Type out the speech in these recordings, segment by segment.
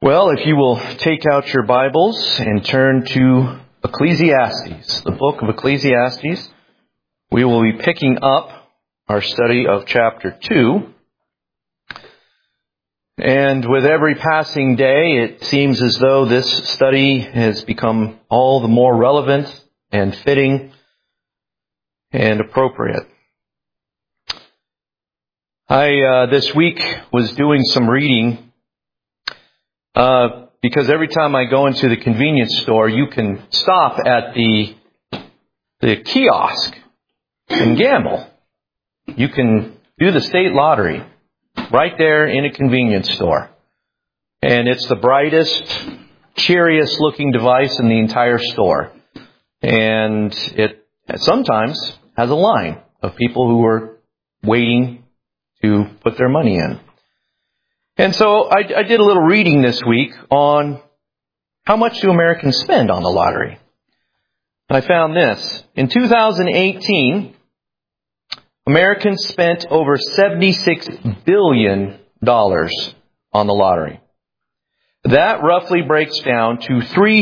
Well, if you will take out your Bibles and turn to Ecclesiastes, the book of Ecclesiastes, we will be picking up our study of chapter 2. And with every passing day, it seems as though this study has become all the more relevant and fitting and appropriate. I this week was doing some reading because every time I go into the convenience store, you can stop at the kiosk and gamble. You can do the state lottery right there in a convenience store. And it's the brightest, cheeriest looking device in the entire store. And it sometimes has a line of people who are waiting to put their money in. And so I did a little reading this week on how much do Americans spend on the lottery. I found this. In 2018, Americans spent over $76 billion on the lottery. That roughly breaks down to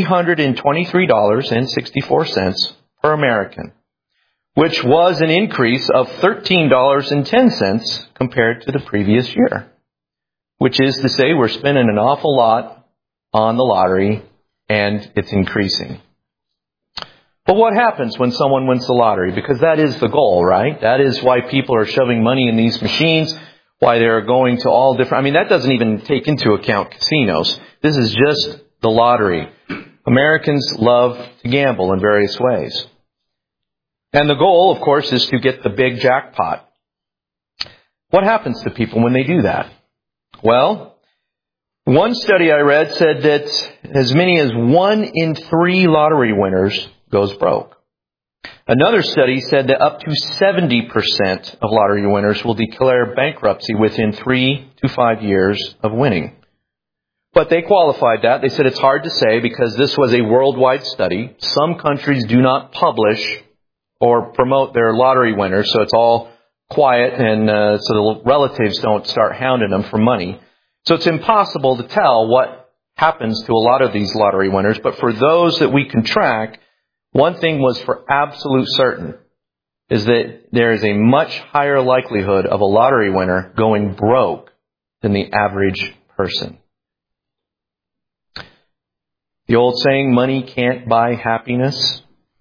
$323.64 per American, which was an increase of $13.10 compared to the previous year. Which is to say, we're spending an awful lot on the lottery, and it's increasing. But what happens when someone wins the lottery? Because that is the goal, right? That is why people are shoving money in these machines, why they're going to all different... that doesn't even take into account casinos. This is just the lottery. Americans love to gamble in various ways. And the goal, of course, is to get the big jackpot. What happens to people when they do that? Well, one study I read said that as many as 1 in 3 lottery winners goes broke. Another study said that up to 70% of lottery winners will declare bankruptcy within 3 to 5 years of winning. But they qualified that. They said it's hard to say because this was a worldwide study. Some countries do not publish or promote their lottery winners, so it's all quiet, and so the relatives don't start hounding them for money. So it's impossible to tell what happens to a lot of these lottery winners. But for those that we can track, one thing was for absolute certain, is that there is a much higher likelihood of a lottery winner going broke than the average person. The old saying, money can't buy happiness.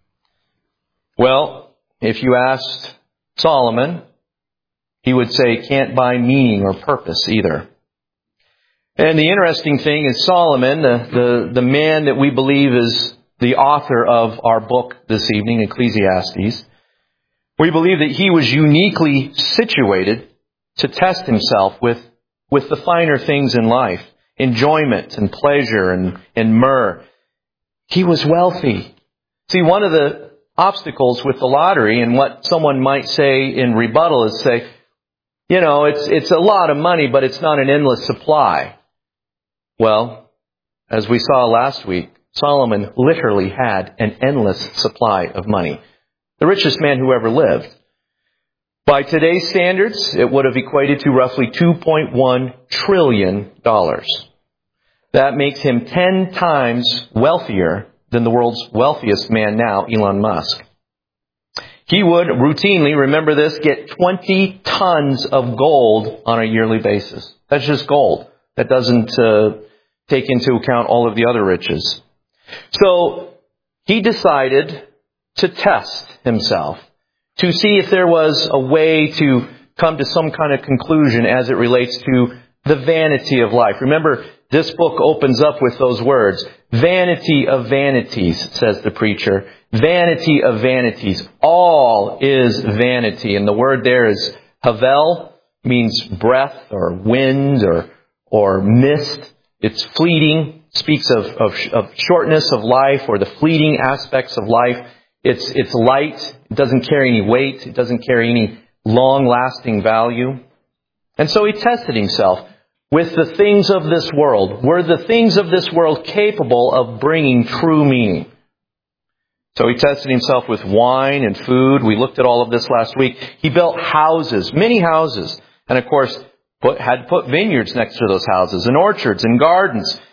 Well, if you asked Solomon, he would say can't buy meaning or purpose either. And the interesting thing is Solomon, the man that we believe is the author of our book this evening, Ecclesiastes, we believe that he was uniquely situated to test himself with the finer things in life, enjoyment and pleasure and myrrh. He was wealthy. See, one of the obstacles with the lottery and what someone might say in rebuttal is say, it's a lot of money, but it's not an endless supply. Well, as we saw last week, Solomon literally had an endless supply of money. The richest man who ever lived. By today's standards, it would have equated to roughly $2.1 trillion. That makes him 10 times wealthier than the world's wealthiest man now, Elon Musk. He would routinely, remember this, get 20 tons of gold on a yearly basis. That's just gold. That doesn't take into account all of the other riches. So he decided to test himself, to see if there was a way to come to some kind of conclusion as it relates to the vanity of life. Remember, this book opens up with those words. Vanity of vanities, says the preacher. Vanity of vanities. All is vanity. And the word there is havel, means breath or wind or mist. It's fleeting, speaks of shortness of life or the fleeting aspects of life. It's light. It doesn't carry any weight. It doesn't carry any long-lasting value. And so he tested himself with the things of this world. Were the things of this world capable of bringing true meaning? So he tested himself with wine and food. We looked at all of this last week. He built houses, many houses. And of course, had to put vineyards next to those houses and orchards and gardens.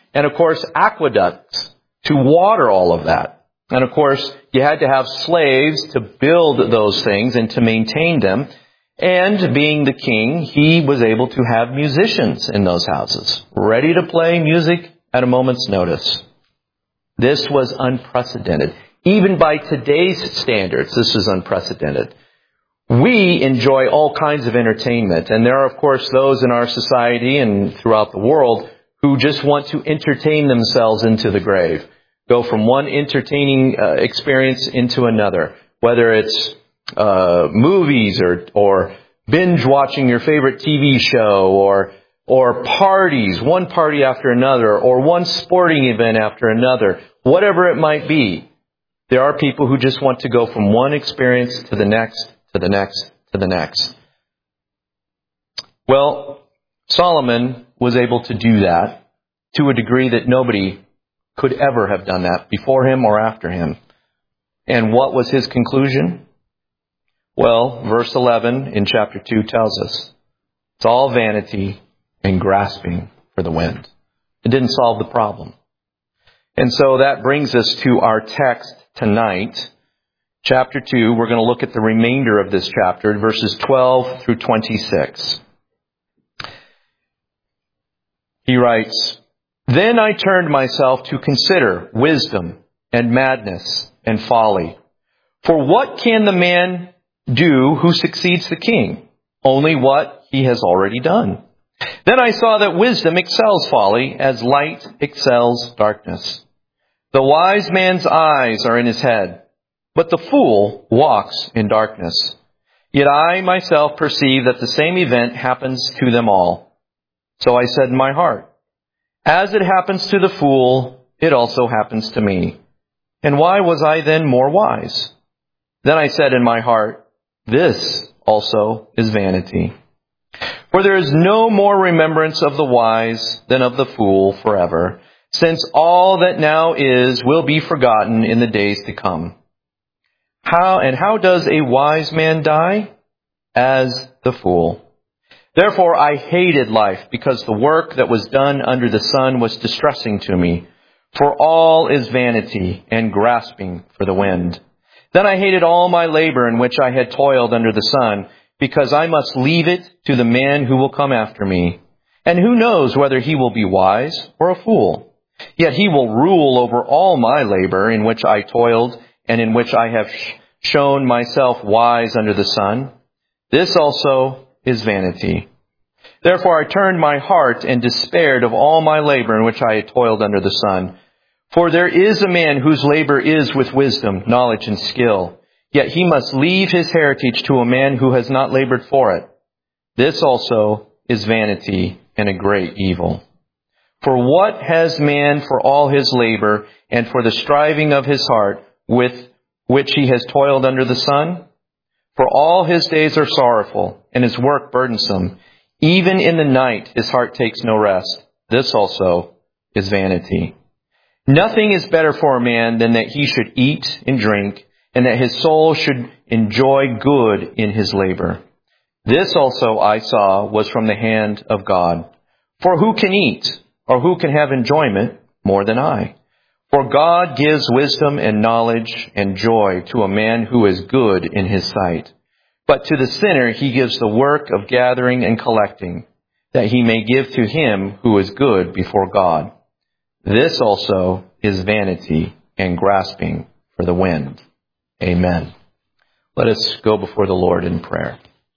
And of course, aqueducts to water all of that. And of course, you had to have slaves to build those things and to maintain them. And being the king, he was able to have musicians in those houses, ready to play music at a moment's notice. This was unprecedented. Even by today's standards, this is unprecedented. We enjoy all kinds of entertainment, and there are, of course, those in our society and throughout the world who just want to entertain themselves into the grave, go from one entertaining experience into another, whether it's movies or binge watching your favorite TV show or parties, one party after another, or one sporting event after another, whatever it might be. There are people who just want to go from one experience to the next, to the next, to the next. Well, Solomon was able to do that to a degree that nobody could ever have done that before him or after him. And what was his conclusion? Well, verse 11 in chapter 2 tells us, it's all vanity and grasping for the wind. It didn't solve the problem. And so that brings us to our text tonight. Chapter 2, we're going to look at the remainder of this chapter, verses 12 through 26. He writes, "Then I turned myself to consider wisdom and madness and folly. For what can the man do who succeeds the king? Only what he has already done. Then I saw that wisdom excels folly, as light excels darkness. The wise man's eyes are in his head, but the fool walks in darkness. Yet I myself perceive that the same event happens to them all. So I said in my heart, as it happens to the fool, it also happens to me. And why was I then more wise? Then I said in my heart, this also is vanity. For there is no more remembrance of the wise than of the fool forever, since all that now is will be forgotten in the days to come. How does a wise man die? As the fool. Therefore I hated life, because the work that was done under the sun was distressing to me. For all is vanity and grasping for the wind. Then I hated all my labor in which I had toiled under the sun, because I must leave it to the man who will come after me. And who knows whether he will be wise or a fool? Yet he will rule over all my labor in which I toiled and in which I have shown myself wise under the sun. This also is vanity. Therefore I turned my heart and despaired of all my labor in which I had toiled under the sun. For there is a man whose labor is with wisdom, knowledge, and skill. Yet he must leave his heritage to a man who has not labored for it. This also is vanity and a great evil. For what has man for all his labor and for the striving of his heart with which he has toiled under the sun? For all his days are sorrowful and his work burdensome. Even in the night his heart takes no rest. This also is vanity. Nothing is better for a man than that he should eat and drink, and that his soul should enjoy good in his labor. This also I saw was from the hand of God. For who can eat, or who can have enjoyment more than I? For God gives wisdom and knowledge and joy to a man who is good in his sight. But to the sinner he gives the work of gathering and collecting, that he may give to him who is good before God. This also is vanity and grasping for the wind. Amen. Let us go before the Lord in prayer.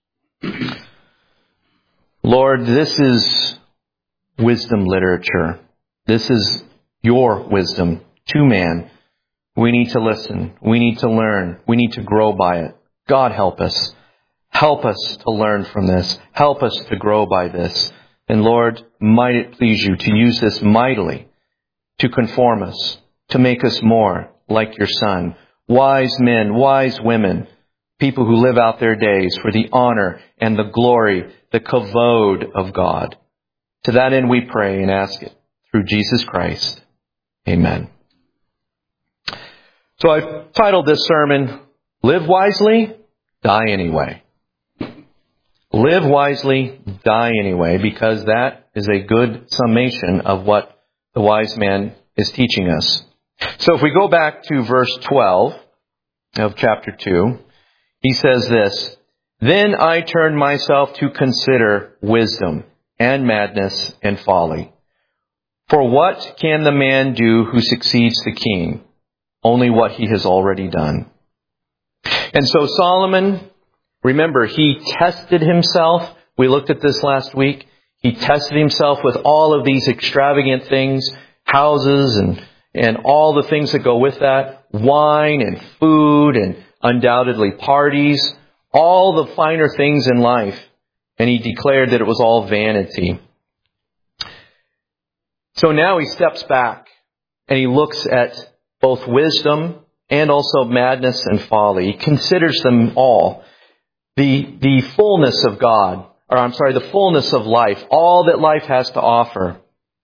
Lord, this is wisdom literature. This is your wisdom to man. We need to listen. We need to learn. We need to grow by it. God, help us. Help us to learn from this. Help us to grow by this. And Lord, might it please you to use this mightily to conform us, to make us more like your Son. Wise men, wise women, people who live out their days for the honor and the glory, the kavod of God. To that end we pray and ask it through Jesus Christ. Amen. So I've titled this sermon, Live Wisely, Die Anyway. Live wisely, die anyway, because that is a good summation of what the wise man is teaching us. So if we go back to verse 12 of chapter 2, he says this, "Then I turned myself to consider wisdom and madness and folly. For what can the man do who succeeds the king? Only what he has already done." And so Solomon, remember, he tested himself. We looked at this last week. He tested himself with all of these extravagant things, houses and all the things that go with that, wine and food and undoubtedly parties, all the finer things in life. And he declared that it was all vanity. So now he steps back and he looks at both wisdom and also madness and folly. He considers them all. The fullness of God, the fullness of life, all that life has to offer.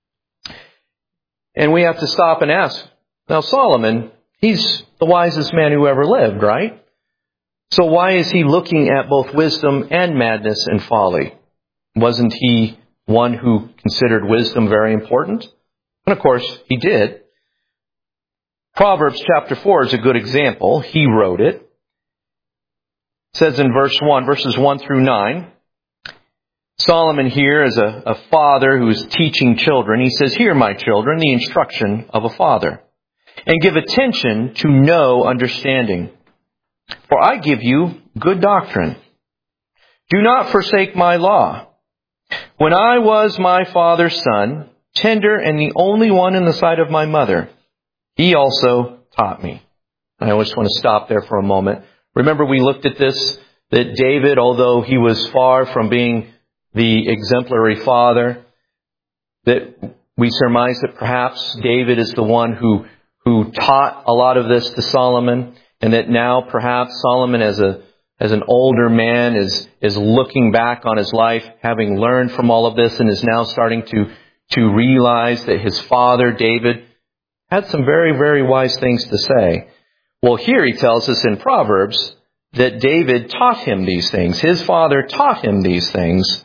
And we have to stop and ask, now Solomon, he's the wisest man who ever lived, right? So why is he looking at both wisdom and madness and folly? Wasn't he one who considered wisdom very important? And of course, he did. Proverbs chapter 4 is a good example. He wrote it. It says in verses 1 through 9, Solomon here is a father who is teaching children. He says, "Hear, my children, the instruction of a father, and give attention to know understanding. For I give you good doctrine. Do not forsake my law. When I was my father's son, tender and the only one in the sight of my mother, he also taught me." I always want to stop there for a moment. Remember we looked at this, that David, although he was far from being the exemplary father, that we surmise that perhaps David is the one who taught a lot of this to Solomon, and that now perhaps Solomon as an older man is looking back on his life, having learned from all of this, and is now starting to realize that his father, David, had some very, very wise things to say. Well, here he tells us in Proverbs that David taught him these things. His father taught him these things.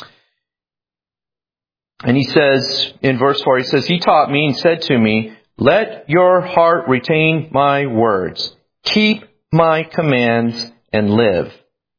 And he says, in verse 4, he says, "He taught me and said to me, let your heart retain my words. Keep my commands and live."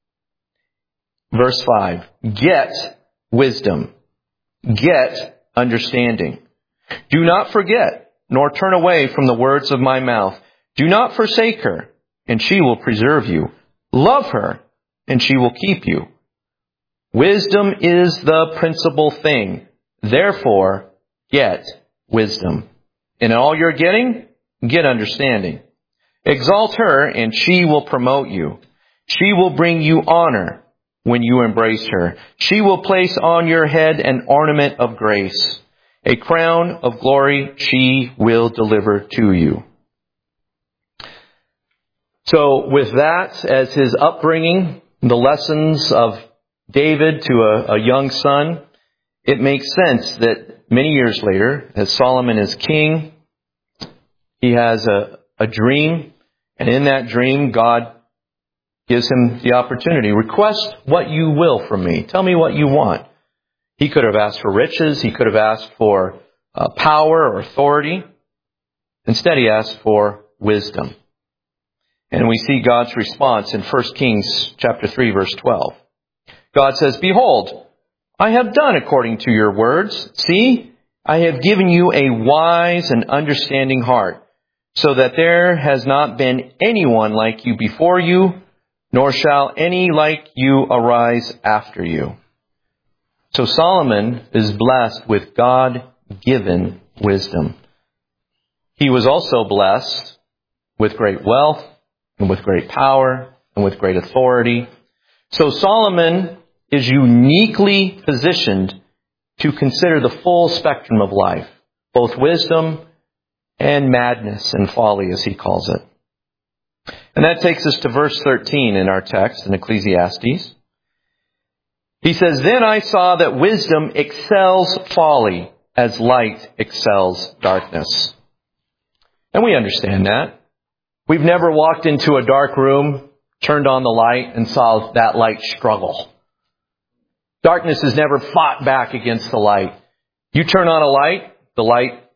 Verse 5, "Get wisdom. Get understanding. Do not forget, nor turn away from the words of my mouth. Do not forsake her, and she will preserve you. Love her, and she will keep you. Wisdom is the principal thing. Therefore, get wisdom. In all you're getting, get understanding. Exalt her, and she will promote you. She will bring you honor when you embrace her. She will place on your head an ornament of grace. A crown of glory she will deliver to you." So with that as his upbringing, the lessons of David to a young son, it makes sense that many years later, as Solomon is king, he has a dream, and in that dream, God gives him the opportunity. Request what you will from me. Tell me what you want. He could have asked for riches. He could have asked for power or authority. Instead, he asked for wisdom. And we see God's response in 1 Kings chapter 3, verse 12. God says, "Behold, I have done according to your words. See, I have given you a wise and understanding heart, so that there has not been anyone like you before you, nor shall any like you arise after you." So Solomon is blessed with God-given wisdom. He was also blessed with great wealth and with great power and with great authority. So Solomon is uniquely positioned to consider the full spectrum of life, both wisdom and madness and folly, as he calls it. And that takes us to verse 13 in our text in Ecclesiastes. He says, "Then I saw that wisdom excels folly as light excels darkness." And we understand that. We've never walked into a dark room, turned on the light, and saw that light struggle. Darkness has never fought back against the light. You turn on a light, the light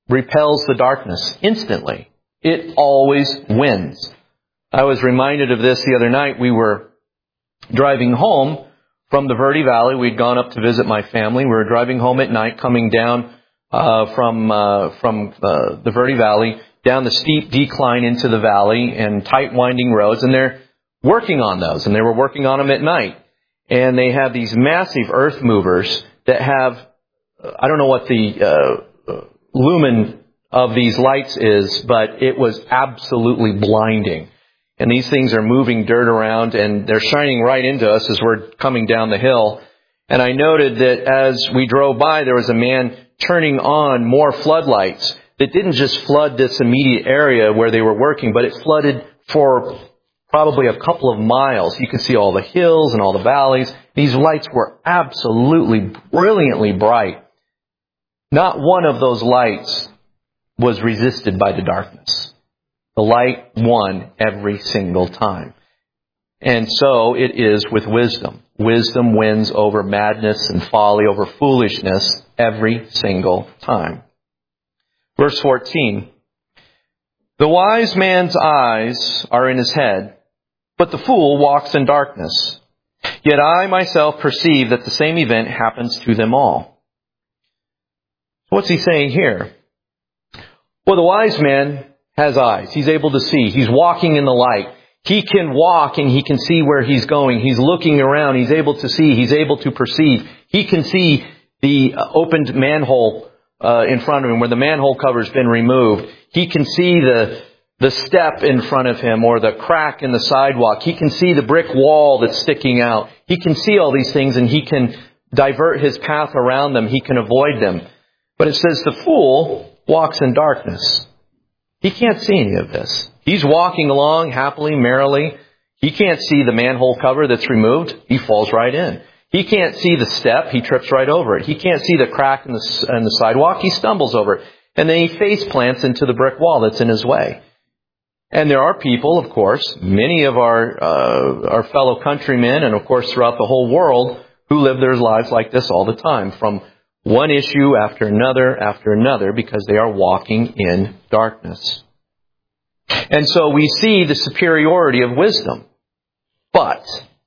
repels the darkness instantly. It always wins. I was reminded of this the other night. We were driving home from the Verde Valley. We'd gone up to visit my family. We were driving home at night, coming down from the Verde Valley, down the steep decline into the valley and tight winding roads. And they're working on those, and they were working on them at night. And they have these massive earth movers that have, I don't know what the lumen of these lights is, but it was absolutely blinding. And these things are moving dirt around, and they're shining right into us as we're coming down the hill. And I noted that as we drove by, there was a man turning on more floodlights that didn't just flood this immediate area where they were working, but it flooded for probably a couple of miles. You could see all the hills and all the valleys. These lights were absolutely brilliantly bright. Not one of those lights was resisted by the darkness. The light won every single time. And so it is with wisdom. Wisdom wins over madness and folly, over foolishness every single time. Verse 14. The wise man's eyes are in his head, but the fool walks in darkness. Yet I myself perceive that the same event happens to them all. What's he saying here? Well, the wise man has eyes. He's able to see. He's walking in the light. He can walk and he can see where he's going. He's looking around. He's able to see. He's able to perceive. He can see the opened manhole in front of him where the manhole cover's been removed. He can see the step in front of him or the crack in the sidewalk. He can see the brick wall that's sticking out. He can see all these things and he can divert his path around them. He can avoid them. But it says the fool walks in darkness. He can't see any of this. He's walking along happily, merrily. He can't see the manhole cover that's removed. He falls right in. He can't see the step. He trips right over it. He can't see the crack in the sidewalk. He stumbles over it. And then he face plants into the brick wall that's in his way. And there are people, of course, many of our fellow countrymen and, of course, throughout the whole world who live their lives like this all the time, from one issue after another, because they are walking in darkness. And so we see the superiority of wisdom. But,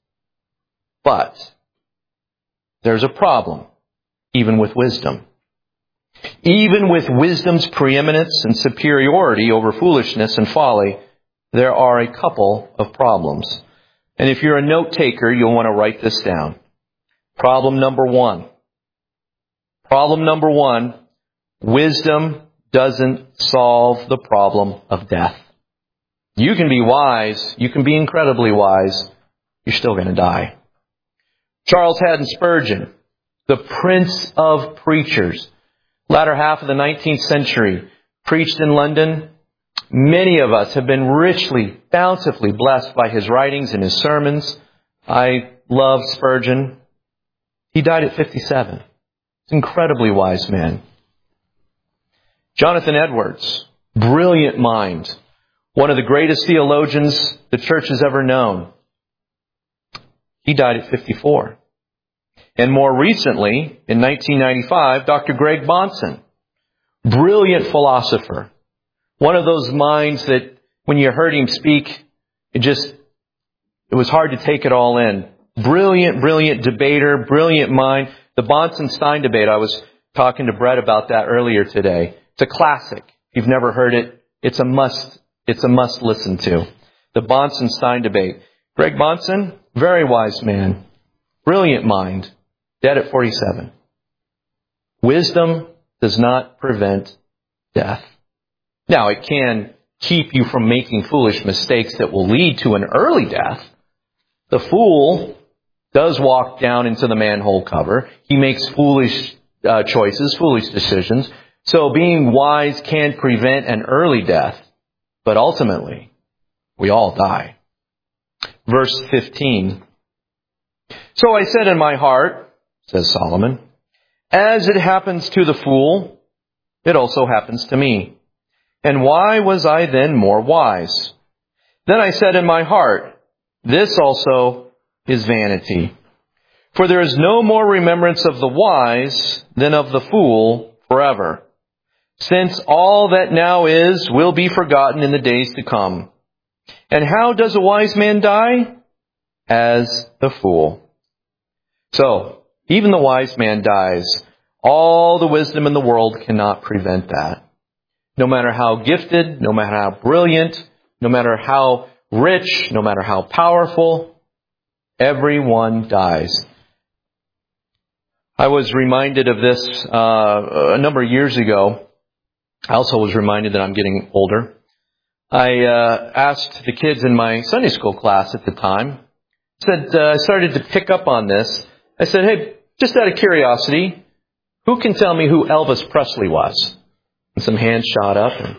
there's a problem, even with wisdom. Even with wisdom's preeminence and superiority over foolishness and folly, there are a couple of problems. And if you're a note taker, you'll want to write this down. Problem number one, wisdom doesn't solve the problem of death. You can be wise, you can be incredibly wise, you're still going to die. Charles Haddon Spurgeon, the Prince of Preachers, latter half of the 19th century, preached in London. Many of us have been richly, bountifully blessed by his writings and his sermons. I love Spurgeon. He died at 57. He's an incredibly wise man. Jonathan Edwards, brilliant mind, one of the greatest theologians the church has ever known. He died at 54. And more recently, in 1995, Dr. Greg Bahnsen, brilliant philosopher. One of those minds that when you heard him speak, it was hard to take it all in. Brilliant debater, brilliant mind. The Bahnsen-Stein debate, I was talking to Brett about that earlier today. It's a classic. If you've never heard it, it's a must listen to. The Bahnsen-Stein debate. Greg Bahnsen, very wise man, brilliant mind, dead at 47. Wisdom does not prevent death. Now, it can keep you from making foolish mistakes that will lead to an early death. The fool does walk down into the manhole cover. He makes foolish choices, foolish decisions. So being wise can prevent an early death, but ultimately, we all die. Verse 15. So I said in my heart, says Solomon, as it happens to the fool, it also happens to me. And why was I then more wise? Then I said in my heart, this also is vanity. For there is no more remembrance of the wise than of the fool forever. since all that now is will be forgotten in the days to come. And how does a wise man die? As the fool. So, even the wise man dies. All the wisdom in the world cannot prevent that. No matter how gifted, no matter how brilliant, no matter how rich, no matter how powerful, everyone dies. I was reminded of this a number of years ago. I also was reminded that I'm getting older. I asked the kids in my Sunday school class at the time, I started to pick up on this. I said, hey, just out of curiosity, who can tell me who Elvis Presley was? And some hands shot up. And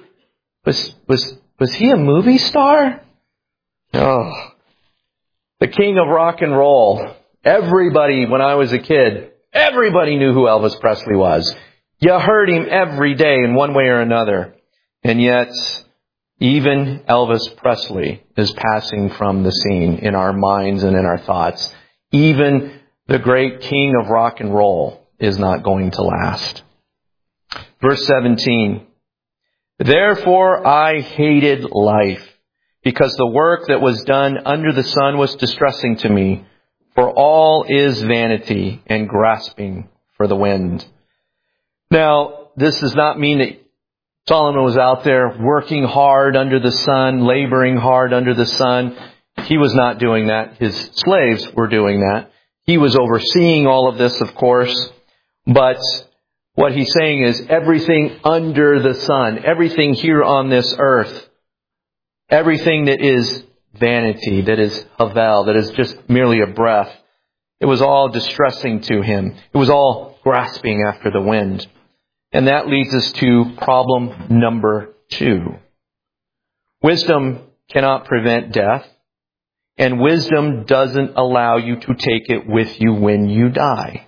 was he a movie star? Oh, the king of rock and roll. Everybody, when I was a kid, everybody knew who Elvis Presley was. You heard him every day in one way or another. And yet, even Elvis Presley is passing from the scene in our minds and in our thoughts. Even the great king of rock and roll is not going to last. Verse 17. Therefore I hated life, because the work that was done under the sun was distressing to me. For all is vanity and grasping for the wind. Now, this does not mean that Solomon was out there working hard under the sun, laboring hard under the sun. He was not doing that. His slaves were doing that. He was overseeing all of this, of course. But what he's saying is everything under the sun, everything here on this earth, everything that is vanity, that is havel, that is just merely a breath, it was all distressing to him. It was all grasping after the wind. And that leads us to problem number 2. Wisdom cannot prevent death, and wisdom doesn't allow you to take it with you when you die.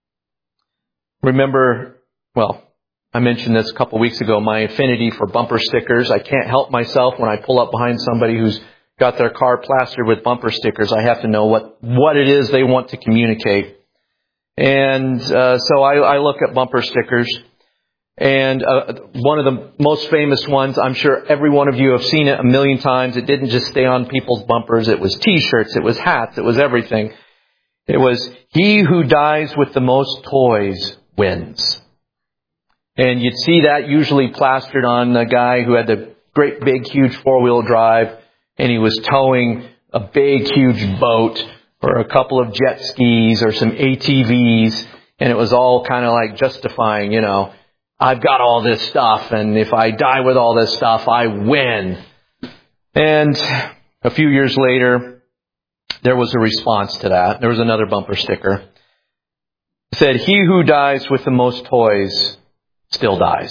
Remember, I mentioned this a couple weeks ago, my affinity for bumper stickers. I can't help myself when I pull up behind somebody who's got their car plastered with bumper stickers. I have to know what it is they want to communicate. And so I look at bumper stickers. And one of the most famous ones, I'm sure every one of you have seen it a million times. It didn't just stay on people's bumpers. It was T-shirts. It was hats. It was everything. It was, he who dies with the most toys wins. And you'd see that usually plastered on a guy who had the great big huge 4-wheel drive, and he was towing a big huge boat or a couple of jet skis or some ATVs, and it was all kind of like justifying, I've got all this stuff, and if I die with all this stuff, I win. And a few years later, there was a response to that. There was another bumper sticker. It said, he who dies with the most toys still dies.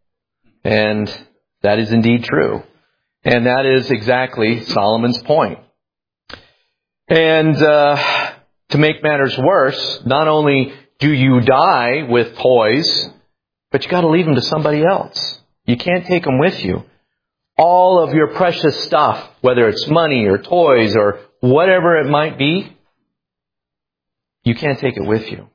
And that is indeed true. And that is exactly Solomon's point. And to make matters worse, not only do you die with toys, but you got to leave them to somebody else. You can't take them with you. All of your precious stuff, whether it's money or toys or whatever it might be, you can't take it with you.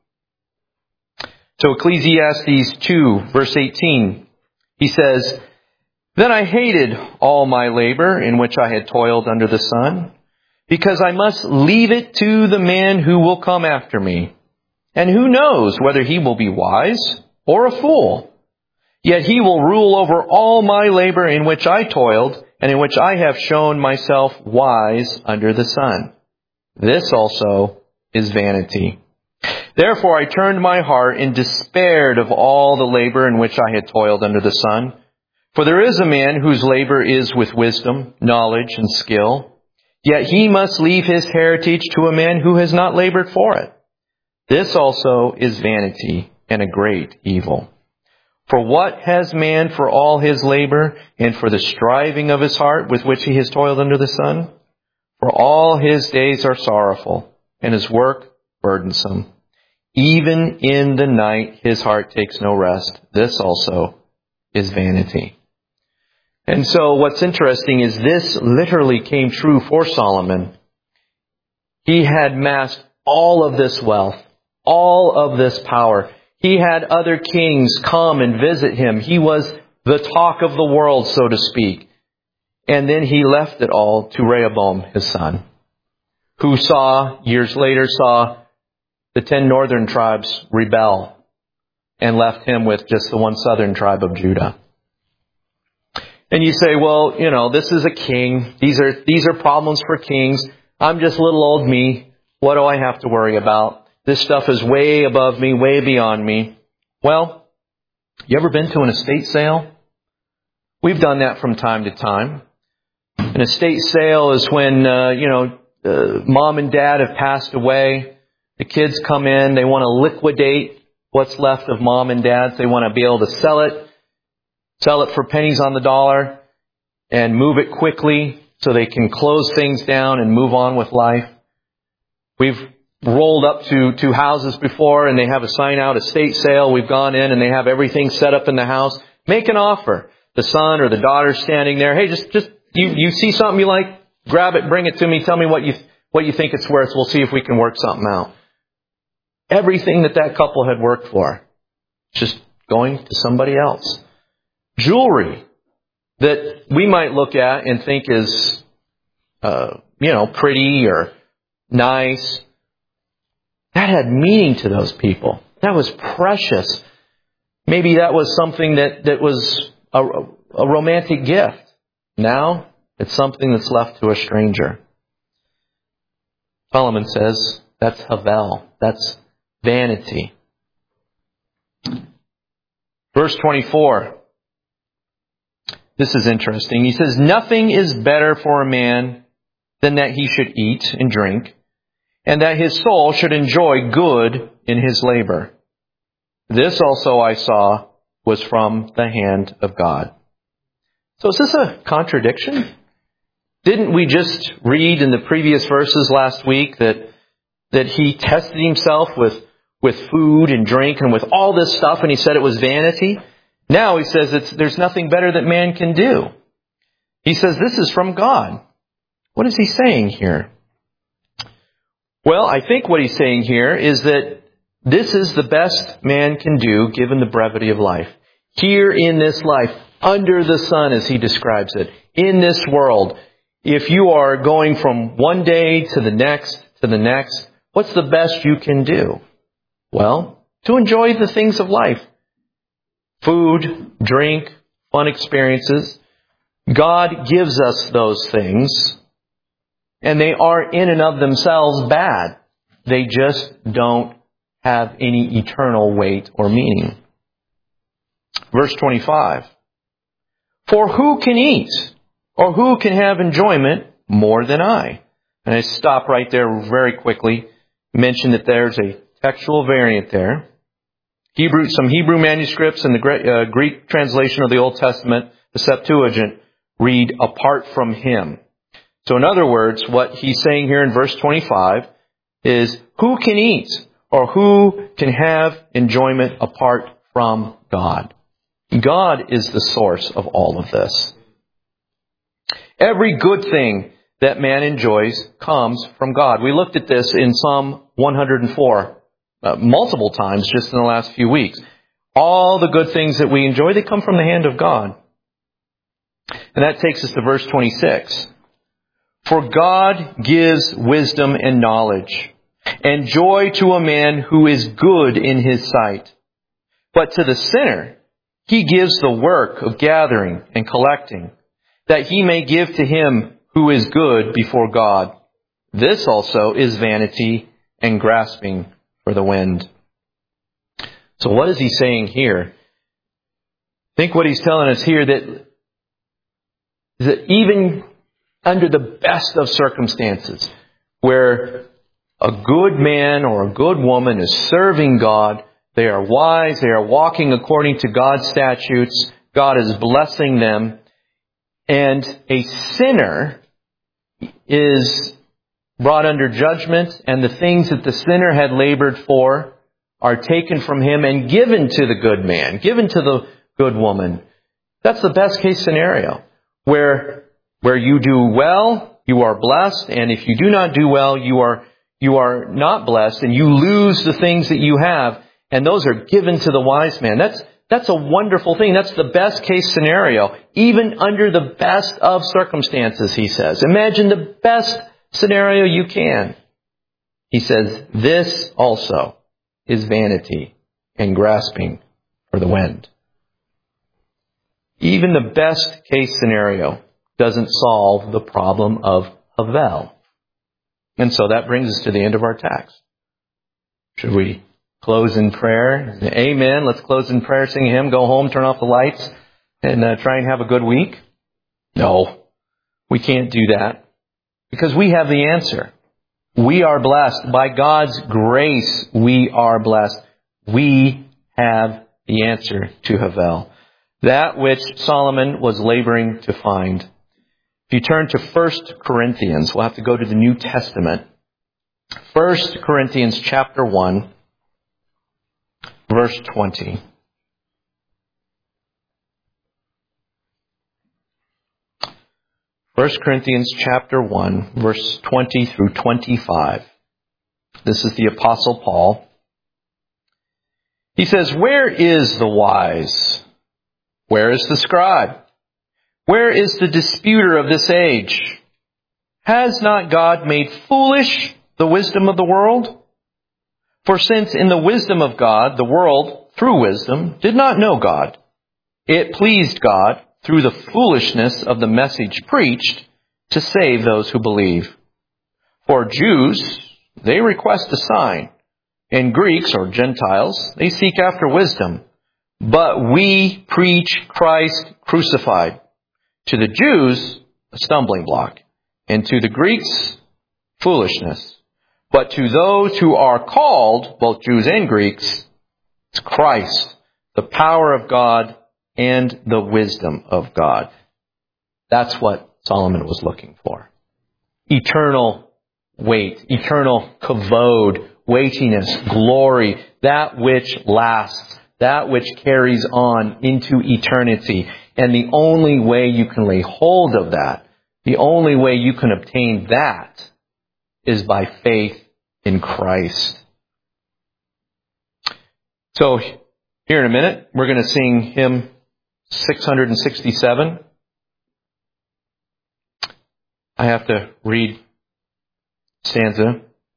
So Ecclesiastes 2, verse 18, he says, Then I hated all my labor in which I had toiled under the sun, because I must leave it to the man who will come after me. And who knows whether he will be wise or a fool? Yet he will rule over all my labor in which I toiled, and in which I have shown myself wise under the sun. This also is vanity. Therefore I turned my heart and despaired of all the labor in which I had toiled under the sun. For there is a man whose labor is with wisdom, knowledge, and skill. Yet he must leave his heritage to a man who has not labored for it. This also is vanity and a great evil. For what has man for all his labor and for the striving of his heart with which he has toiled under the sun? For all his days are sorrowful and his work burdensome. Even in the night his heart takes no rest. This also is vanity. And so what's interesting is this literally came true for Solomon. He had amassed all of this wealth, all of this power. He had other kings come and visit him. He was the talk of the world, so to speak. And then he left it all to Rehoboam, his son, who years later saw the 10 northern tribes rebel and left him with just the one southern tribe of Judah. And you say, well, this is a king. These are problems for kings. I'm just little old me. What do I have to worry about? This stuff is way above me, way beyond me. Well, you ever been to an estate sale? We've done that from time to time. An estate sale is when, mom and dad have passed away. The kids come in. They want to liquidate what's left of mom and dad. They want to be able to sell it for pennies on the dollar and move it quickly so they can close things down and move on with life. We've rolled up to houses before and they have a sign out, estate sale. We've gone in and they have everything set up in the house. Make an offer. The son or the daughter standing there. Hey, just you see something you like, grab it, bring it to me. Tell me what you think it's worth. We'll see if we can work something out. Everything that couple had worked for, just going to somebody else. Jewelry that we might look at and think is, pretty or nice. That had meaning to those people. That was precious. Maybe that was something that was a romantic gift. Now, it's something that's left to a stranger. Solomon says that's Havel. That's vanity. Verse 24. This is interesting. He says, nothing is better for a man than that he should eat and drink, and that his soul should enjoy good in his labor. This also I saw was from the hand of God. So is this a contradiction? Didn't we just read in the previous verses last week that he tested himself with food and drink and with all this stuff, and he said it was vanity? Now he says there's nothing better that man can do. He says this is from God. What is he saying here? Well, I think what he's saying here is that this is the best man can do given the brevity of life. Here in this life, under the sun as he describes it, in this world, if you are going from one day to the next, what's the best you can do? Well, to enjoy the things of life. Food, drink, fun experiences. God gives us those things, and they aren't in and of themselves bad. They just don't have any eternal weight or meaning. Verse 25. For who can eat, or who can have enjoyment more than I? And I stop right there very quickly. Mention that there's a textual variant there. Some Hebrew manuscripts and the Greek translation of the Old Testament, the Septuagint, read apart from him. So in other words, what he's saying here in verse 25 is who can eat or who can have enjoyment apart from God? God is the source of all of this. Every good thing that man enjoys comes from God. We looked at this in Psalm 104 multiple times just in the last few weeks. All the good things that we enjoy, they come from the hand of God. And that takes us to verse 26. For God gives wisdom and knowledge, and joy to a man who is good in his sight. But to the sinner, he gives the work of gathering and collecting, that he may give to him who is good before God. This also is vanity and grasping for the wind. So what is he saying here? I think what he's telling us here that even under the best of circumstances, where a good man or a good woman is serving God, they are wise, they are walking according to God's statutes, God is blessing them, and a sinner is brought under judgment, and the things that the sinner had labored for are taken from him and given to the good man, given to the good woman. That's the best case scenario, where you do well, you are blessed, and if you do not do well, you are not blessed, and you lose the things that you have. and those are given to the wise man. That's a wonderful thing. That's the best case scenario, even under the best of circumstances, he says. Imagine the best scenario you can. He says, this also is vanity and grasping for the wind. Even the best case scenario doesn't solve the problem of Havel. And so that brings us to the end of our text. Should we close in prayer? Amen. Let's close in prayer, sing a hymn, go home, turn off the lights, and try and have a good week? No, we can't do that because we have the answer. We are blessed. By God's grace, we are blessed. We have the answer to Havel. That which Solomon was laboring to find. If you turn to 1 Corinthians, we'll have to go to the New Testament. 1 Corinthians chapter 1, verse 20. First Corinthians chapter 1, verse 20 through 25. This is the Apostle Paul. He says, where is the wise? Where is the scribe? Where is the disputer of this age? Has not God made foolish the wisdom of the world? For since in the wisdom of God, the world, through wisdom, did not know God, it pleased God, through the foolishness of the message preached, to save those who believe. For Jews, they request a sign, and Greeks or Gentiles, they seek after wisdom. But we preach Christ crucified. To the Jews, a stumbling block, and to the Greeks, foolishness. But to those who are called, both Jews and Greeks, it's Christ, the power of God and the wisdom of God. That's what Solomon was looking for. Eternal weight, eternal kavod, weightiness, glory, that which lasts, that which carries on into eternity. And the only way you can lay hold of that, the only way you can obtain that, is by faith in Christ. So, here in a minute, we're going to sing hymn 667. I have to read stanza.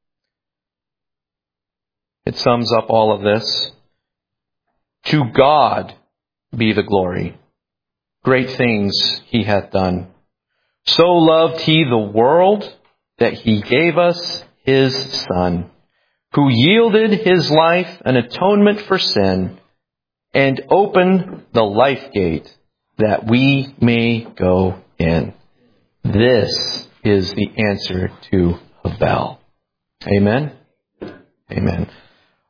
It sums up all of this. To God be the glory. Great things he hath done. So loved he the world that he gave us his Son, who yielded his life an atonement for sin and opened the life gate that we may go in. This is the answer to Havel. Amen? Amen.